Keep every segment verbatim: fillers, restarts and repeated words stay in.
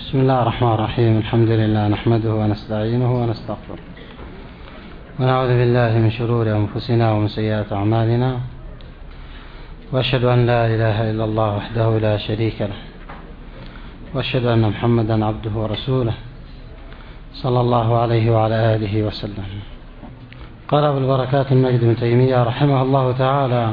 بسم الله الرحمن الرحيم. الحمد لله نحمده ونستعينه ونستغفره ونعوذ بالله من شرور أنفسنا ومن سيئات أعمالنا، وأشهد أن لا إله إلا الله وحده لا شريك له، وأشهد أن محمدا عبده ورسوله صلى الله عليه وعلى آله وسلم. قال أبو البركات المجد بن تيمية رحمه الله تعالى: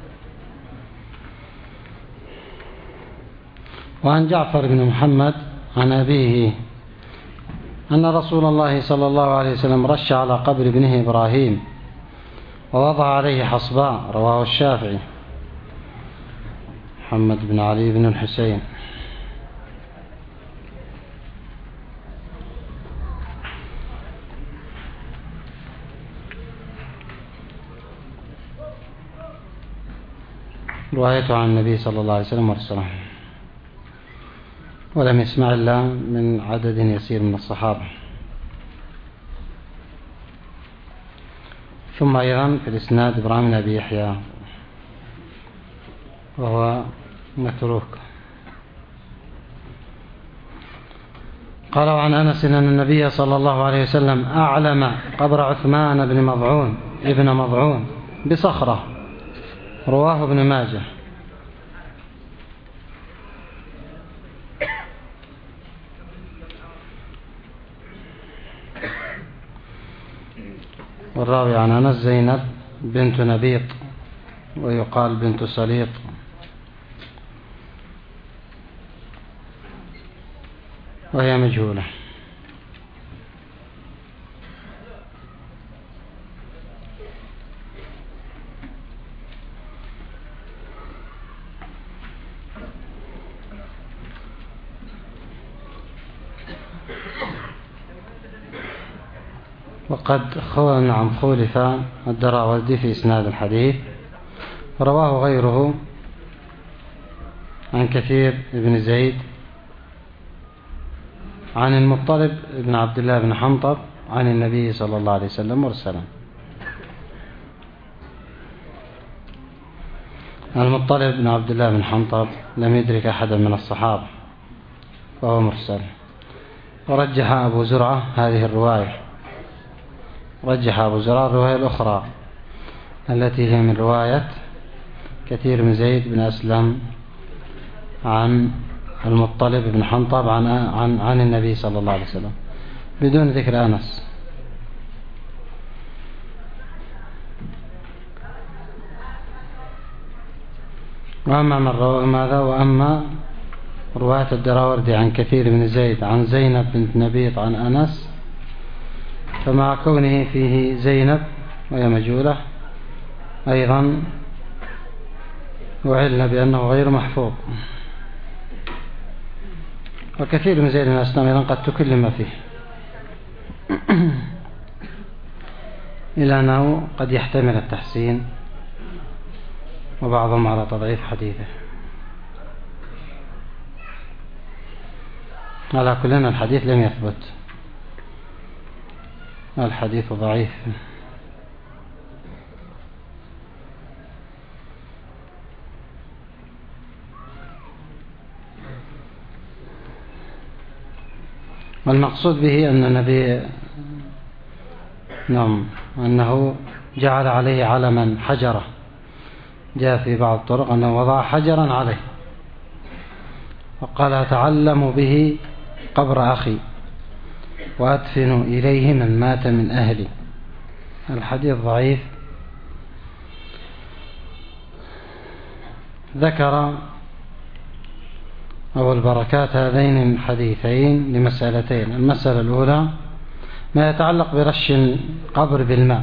وعن جعفر بن محمد عن أبيه أن رسول الله صلى الله عليه وسلم رش على قبر ابنه إبراهيم ووضع عليه حصباء، رواه الشافعي. محمد بن علي بن الحسين. روايته عن النبي صلى الله عليه وسلم ورسوله، ولم يسمع إلا من عدد يسير من الصحابة. ثم أيضا في الإسناد إبراهيم بن أبي يحيى وهو متروك. قال: عن أنس أن النبي صلى الله عليه وسلم أعلم قبر عثمان بن مضعون ابن مضعون بصخرة، رواه ابن ماجه. والراوي عن أنس زينب بنت نبيط، ويقال بنت سليط. وهي مجهولة. وقد خول نعم خولف الدراوردي في إسناد الحديث، رواه غيره عن كثير بن زيد عن المطلب بن عبد الله بن حنطب عن النبي صلى الله عليه وسلم مرسلا. المطلب بن عبد الله بن حنطب لم يدرك أحدا من الصحابة، وهو مرسل. ورجح أبو زرعة هذه الرواية، رجح أبو زرعة الرواية الأخرى التي هي من رواية كثير بن زيد بن أسلم عن المطلب بن حنطب عن, عن, عن النبي صلى الله عليه وسلم بدون ذكر أنس. وأما من روى ماذا وأما رواية الدراوردي عن كثير بن زيد عن زينب بنت نبيط عن أنس، فمع كونه فيه زينب وهي مجهولة أيضا وعلنا بأنه غير محفوظ. وكثير من زيد من الأسلام أيضا قد تكلم فيه إلى أنه قد يحتمل التحسين، وبعضهم على تضعيف حديثه. على كلنا الحديث لم يثبت، الحديث ضعيف. والمقصود به أن النبي نعم أنه جعل عليه علما حجرة، جاء في بعض الطرق أنه وضع حجرا عليه وقال: أتعلم به قبر أخي وأدفن إليه من مات من أهلي. الحديث ضعيف. ذكر أبو البركات هذين الحديثين لمسألتين. المسألة الأولى ما يتعلق برش القبر بالماء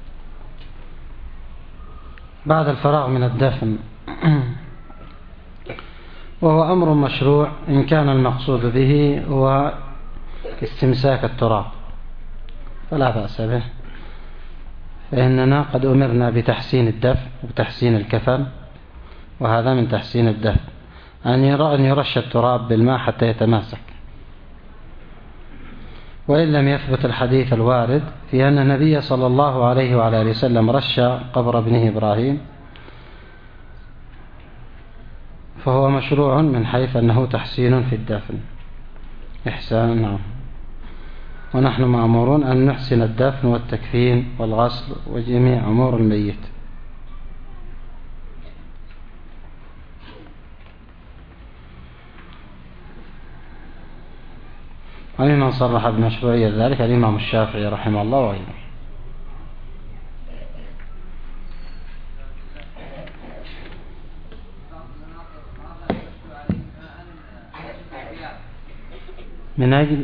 بعد الفراغ من الدفن، وهو أمر مشروع إن كان المقصود به هو استمساك التراب، فلا بأس به، فإننا قد أمرنا بتحسين الدفن وتحسين الكفن، وهذا من تحسين الدفن أن يرى أن يرش التراب بالماء حتى يتماسك. وإن لم يثبت الحديث الوارد في أن النبي صلى الله عليه وعلى آله وسلم رش قبر ابنه إبراهيم، فهو مشروع من حيث أنه تحسين في الدفن، إحسان. نعم. ونحن مأمورون أن نحسن الدفن والتكفين والغسل وجميع أمور الميت. ومن صرح بمشروعية ذلك الإمام الشافعي رحمه الله وغيره. من أجل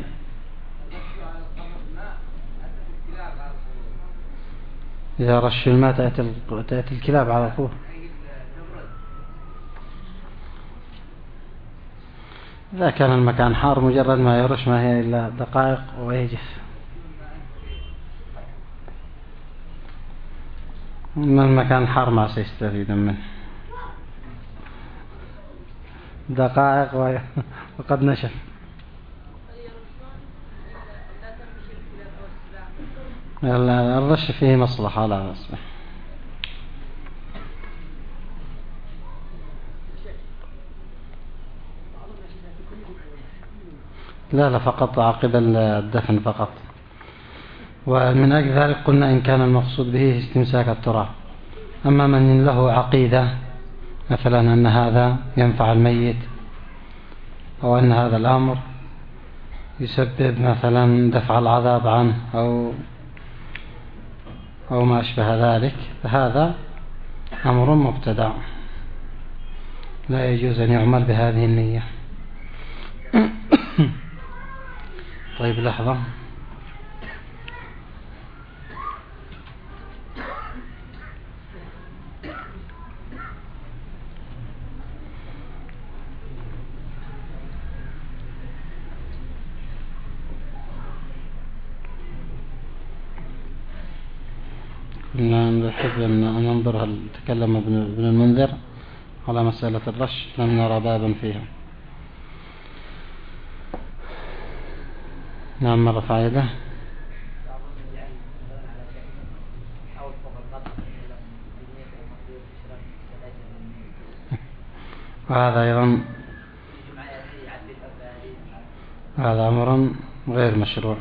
إذا رش الماء تأتي الكلاب على طول. إذا كان المكان حار مجرد ما يرش ما هي إلا دقائق ويجف. من المكان حار ما سيستفيد منه دقائق وقد نشف. الرش فيه مصلحة لا بأس. لا لا فقط عقب الدفن فقط. ومن أجل ذلك قلنا إن كان المقصود به استمساك التراب. أما من له عقيدة مثلا أن هذا ينفع الميت أو أن هذا الأمر يسبب مثلا دفع العذاب عنه أو أو ما أشبه ذلك، فهذا أمر مبتدع لا يجوز أن يعمل بهذه النية. طيب لحظة. نحب أن ننظر هل تكلم ابن المنذر على مسألة الرش، لم نرى بابا فيها. نعم مرة فائدة. وهذا أيضا هذا أمر غير مشروع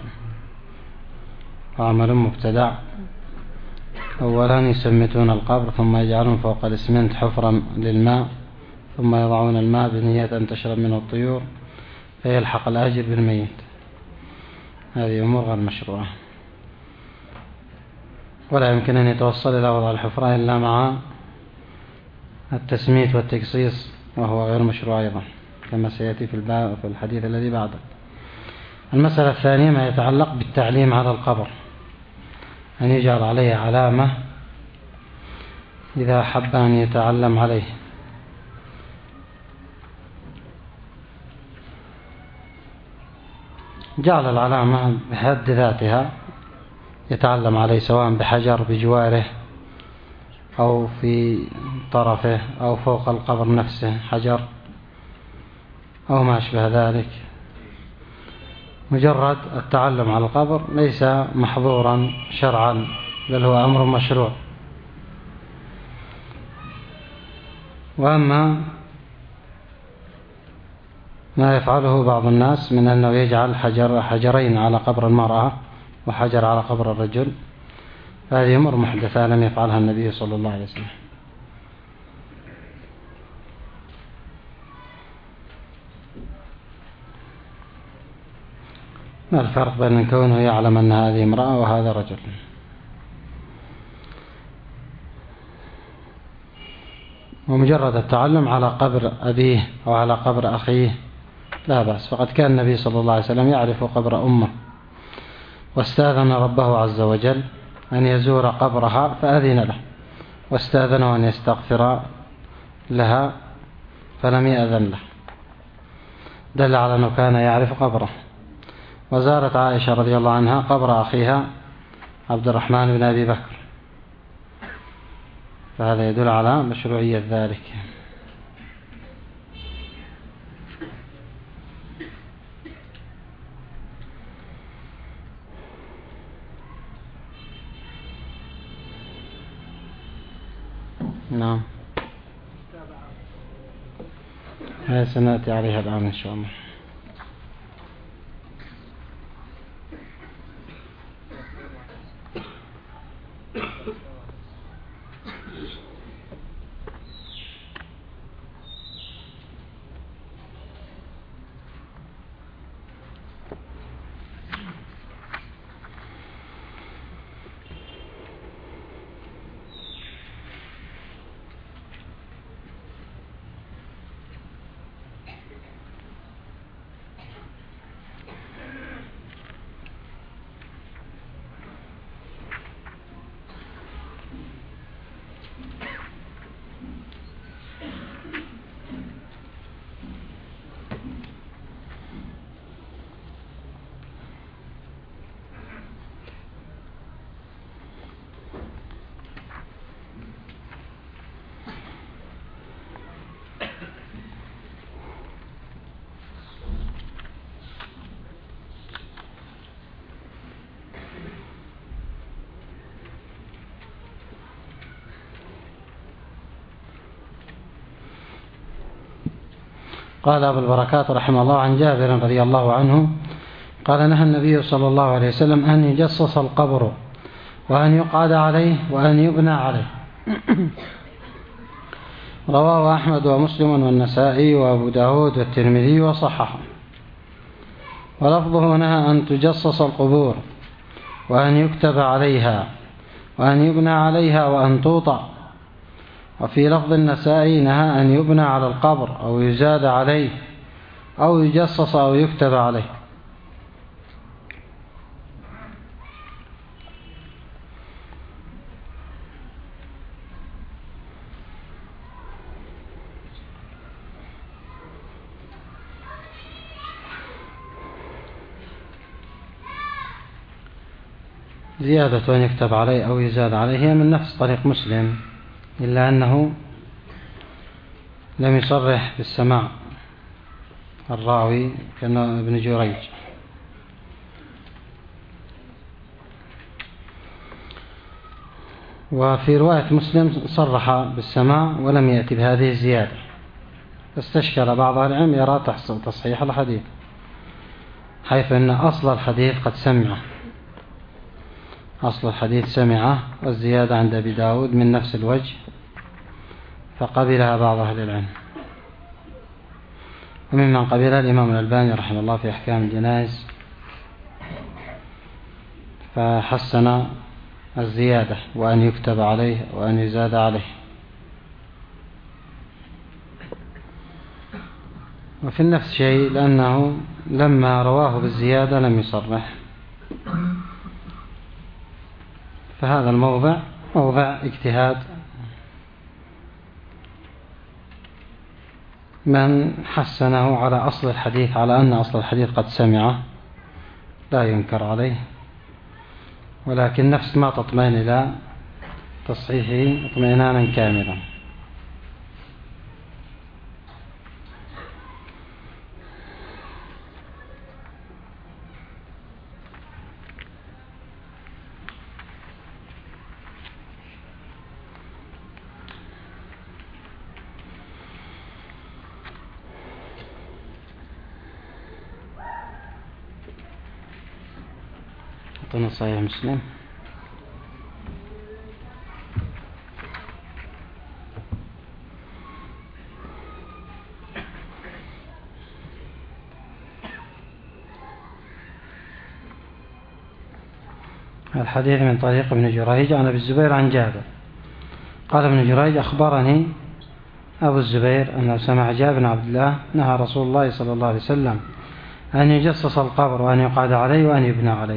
وعمل مبتدع. أولا يسمتون القبر ثم يجعلون فوق الإسمنت حفرا للماء ثم يضعون الماء بنية أن تشرب منه الطيور فيلحق الأجر بالميت. هذه أمور غير مشروعة ولا يمكن أن يتوصل إلى وضع الحفرة إلا مع التسميت والتقصيص، وهو غير مشروع أيضا كما سيأتي في الباب في الحديث الذي بعده. المسألة الثانية ما يتعلق بالتعليم على القبر، أن يجعل عليه علامة إذا حب أن يتعلم عليه. جعل العلامة بحد ذاتها يتعلم عليه سواء بحجر بجواره أو في طرفه أو فوق القبر نفسه حجر أو ما أشبه ذلك. مجرد التعلم على القبر ليس محظورا شرعا بل هو أمر مشروع. وأما ما يفعله بعض الناس من أنه يجعل حجر حجرين على قبر المرأة وحجر على قبر الرجل، هذه أمور محدثة لم يفعلها النبي صلى الله عليه وسلم. ما الفرق بين كونه يعلم أن هذه امرأة وهذا رجل؟ ومجرد التعلم على قبر أبيه أو على قبر أخيه لا بأس، فقد كان النبي صلى الله عليه وسلم يعرف قبر أمه واستاذن ربه عز وجل أن يزور قبرها فأذن له، واستاذنه أن يستغفر لها فلم يأذن له، دل على أنه كان يعرف قبره. وزارت عائشة رضي الله عنها قبر أخيها عبد الرحمن بن أبي بكر، فهذا يدل على مشروعية ذلك. نعم هذا سنأتي عليها الآن إن شاء الله. قال أبو البركات رحمه الله عن جابر رضي الله عنه قال نهى النبي صلى الله عليه وسلم أن يجصص القبر وأن يقعد عليه وأن يبنى عليه. رواه أحمد ومسلم والنسائي وأبو داود والترمذي وصححه. ولفظه نهى أن تجصص القبور وأن يكتب عليها وأن يبنى عليها وأن توطأ. وفي لفظ النسائي نهى أن يبنى على القبر أو يزاد عليه أو يجصص أو يكتب عليه. زيادة أن يكتب عليه أو يزاد عليه هي من نفس طريق مسلم، إلا أنه لم يصرح بالسماع الراوي كان ابن جريج. وفي رواية مسلم صرح بالسماع ولم يأتي بهذه الزيادة، استشكل بعض العلم يرى تصحيح الحديث، حيث أن أصل الحديث قد سمعه، أصل الحديث سمعه، والزيادة عند أبي داود من نفس الوجه فقبلها بعض أهل العلم، وممن قبلها الإمام الألباني رحمه الله في أحكام الجنائز، فحسن الزيادة وأن يكتب عليه وأن يزاد عليه. وفي النفس شيء، لأنه لما رواه بالزيادة لم يصرح، فهذا الموضع موضع اجتهاد من حسنه على أصل الحديث، على أن أصل الحديث قد سمعه لا ينكر عليه، ولكن نفس ما تطمئن إلى تصحيحه اطمئنانا كاملا. صحيح مسلم. الحديث من طريق ابن جريج عن أبي الزبير عن جابر قال ابن جريج أخبرني أبو الزبير أنه سمع جابر بن عبد الله نهى رسول الله صلى الله عليه وسلم أن يجصص القبر وأن يقعد عليه وأن يبنى عليه.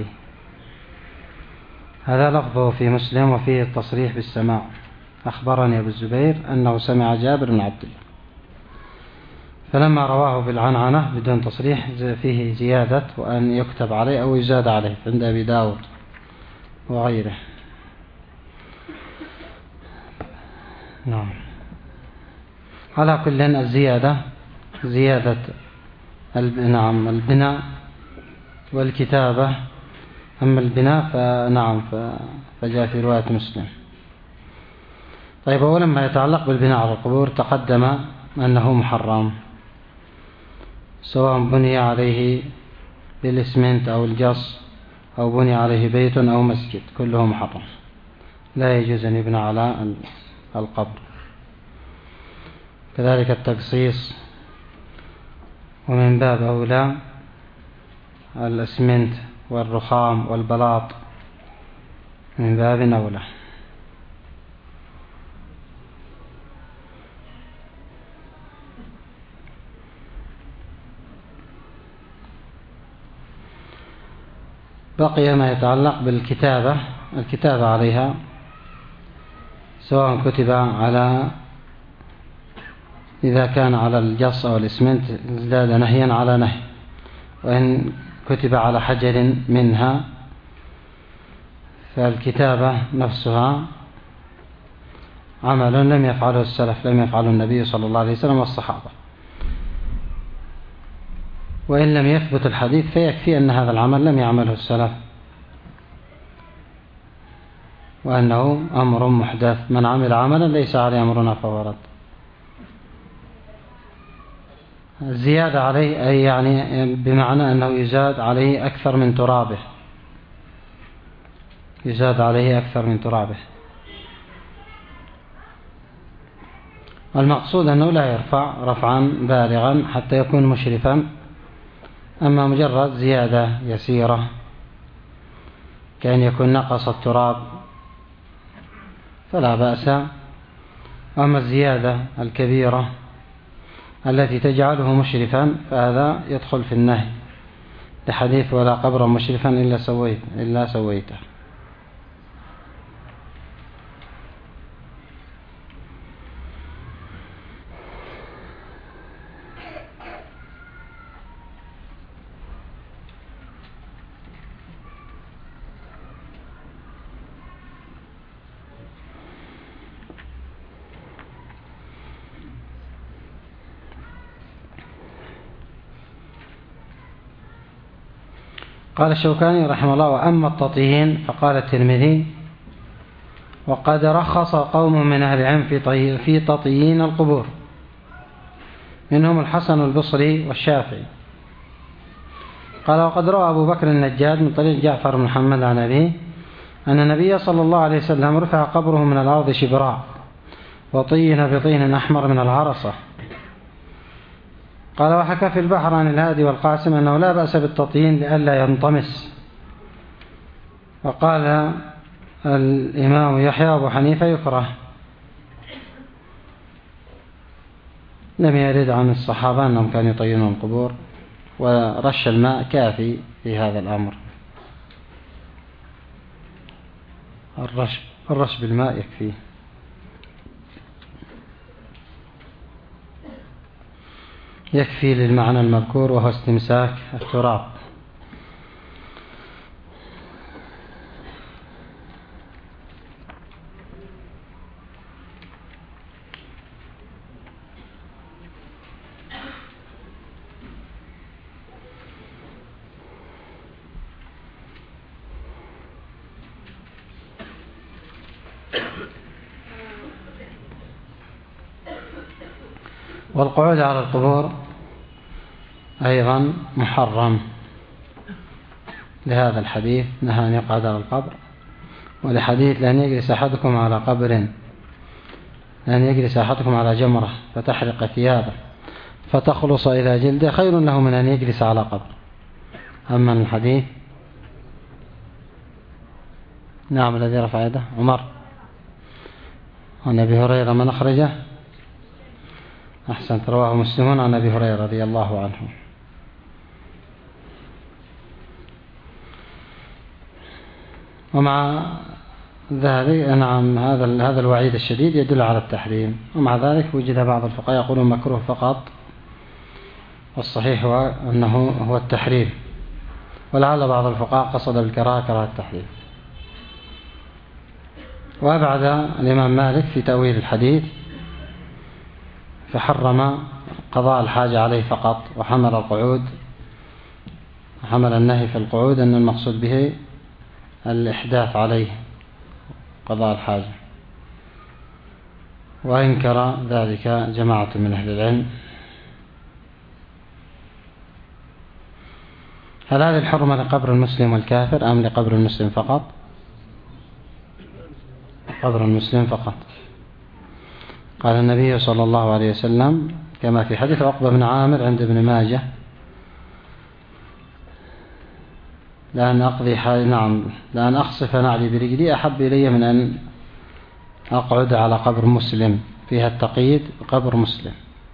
هذا لفظه في مسلم وفيه التصريح بالسماع. أخبرني أبو الزبير أنه سمع جابر بن عبد الله، فلما رواه بالعنعنة بدون تصريح فيه زيادة وأن يكتب عليه أو يزاد عليه عند أبي داود وغيره. نعم. على كل الزيادة زيادة نعم البناء والكتابة، أما البناء فنعم فجاء في رواية مسلم. طيب، ولما يتعلق بالبناء على القبور تقدم أنه محرم، سواء بني عليه بالإسمنت أو الجص أو بني عليه بيت أو مسجد، كله محرم، لا يجوز أن يبنى على القبر. كذلك التقصيص، ومن باب أولى الإسمنت والرخام والبلاط من باب أولى. بقي ما يتعلق بالكتابة، الكتابة عليها سواء كتب على، إذا كان على الجص أو الإسمنت ازداد نهيا على نهي، وإن كتب على حجر منها فالكتابة نفسها عمل لم يفعله السلف، لم يفعله النبي صلى الله عليه وسلم والصحابة. وإن لم يثبت الحديث فيكفي أن هذا العمل لم يعمله السلف، وأنه أمر محدث، من عمل عملا ليس عليه أمرنا فهو رد. الزيادة عليه أي يعني بمعنى أنه يزاد عليه أكثر من ترابه، يزاد عليه أكثر من ترابه. المقصود أنه لا يرفع رفعا بالغا حتى يكون مشرفا، أما مجرد زيادة يسيرة كأن يكون نقص التراب فلا بأس. أما الزيادة الكبيرة التي تجعله مشرفا فهذا يدخل في النهي لحديث ولا قبرا مشرفا إلا سويت إلا سويته. قال الشوكاني رحمه الله: وأما التطيين فقال الترمذي: وقد رخص قوم من أهل العلم في في تطيين القبور، منهم الحسن البصري والشافعي. قال: وقد روى أبو بكر النجاد من طريق جعفر بن محمد عن أبيه أن النبي صلى الله عليه وسلم رفع قبره من الأرض شبراء وطين بطين أحمر من العرصة. قال: وحكى في البحر عن الهادي والقاسم أنه لا بأس بالتطيين لئلا ينطمس. وقال الإمام يحيى أبو حنيفة: يكره. لم يرد عن الصحابة أنهم كانوا يطينون القبور، ورش الماء كافي في هذا الأمر. الرش, الرش بالماء يكفيه. يكفي للمعنى المذكور وهو استمساك التراب. والقعود على القبور أيضا محرم لهذا الحديث: نهى أن يقعد على القبر، ولحديث: لأن يجلس أحدكم على قبر، لأن يجلس أحدكم على جمرة فتحرق ثيابه فتخلص إلى جلده خير له من أن يجلس على قبر. أما الحديث نعم الذي رفع يده عمر عن أبي هريرة من أخرجه؟ أحسنت، رواه مسلم عن أبي هريرة رضي الله عنه. ومع ذلك نعم هذا هذا الوعيد الشديد يدل على التحريم، ومع ذلك وجد بعض الفقهاء يقولون مكروه فقط، والصحيح هو أنه هو التحريم، ولعل بعض الفقهاء قصد بالكراهة كراهة التحريم. وأبعد الإمام مالك في تأويل الحديث فحرم قضاء الحاجة عليه فقط، وحمل القعود حمل النهي في القعود أن المقصود به الإحداث عليه قضاء الحاجة، وأنكر ذلك جماعة من أهل العلم. هل هذه الحرمة لقبر المسلم والكافر أم لقبر المسلم فقط؟ قبر المسلم فقط. قال النبي صلى الله عليه وسلم كما في حديث عقبة بن عامر عند ابن ماجه: لأن أقضي نعم لأن أخصف نعلي برجلي أحب إلي من أن أقعد على قبر مسلم. فيها التقييد قبر مسلم.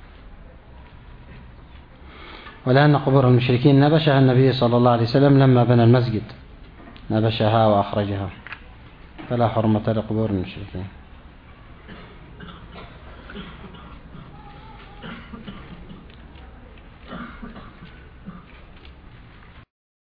ولأن قبور المشركين نبشها النبي صلى الله عليه وسلم لما بنى المسجد، نبشها وأخرجها، فلا حرمة لقبور المشركين.